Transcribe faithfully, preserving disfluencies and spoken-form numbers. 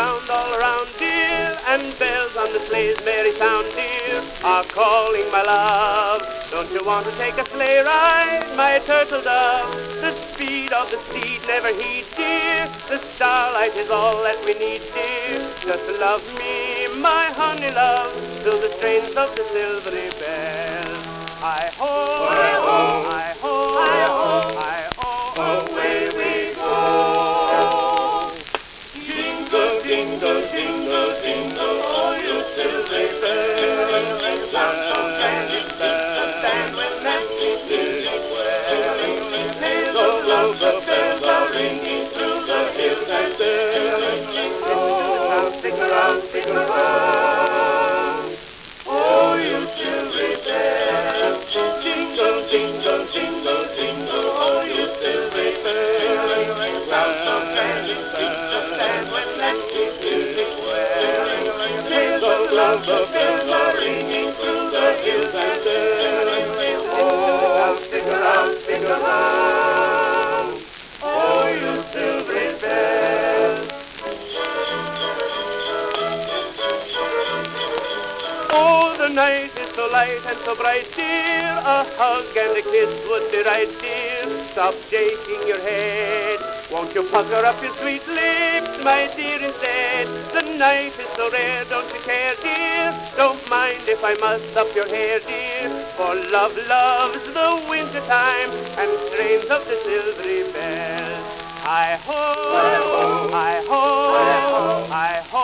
sound all around, dear, and bells on the sleigh's merry sound, dear, are calling my love. Don't you want to take a sleigh ride, my turtle dove? The speed of the steed never heed, dear. The starlight is all that we need, dear. Just love me, my honey love, to the strains of the silvery bells. Hi-ho, hi-ho, hi-ho, hi-ho, hi-ho, away we go. Jingle, jingle, jingle, jingle, all you silvery bells. Sound so candy, stand when that music swells. Little bells, the bells are ringing through the hills and dales. Oh, sing around, sing around, oh, you silvery bells. Jingle, jingle, jingle, jingle, oh, you silvery bells. Sound so candy, stand when that music swells. Little bells, the bells are ringing through the hills and dales. Oh, sing around, sing around, oh, you silvery bells. Oh, the night is so light and so bright, dear, a hug and a kiss would be right, dear. Stop shaking your head, won't you pucker up your sweet lips, my dear, instead? The night is so rare, don't you care, dear? Don't mind if I muss up your hair, dear, for love loves the winter time and strains of the silvery bells. Hi-ho, hi-ho, hi-ho, hi-ho.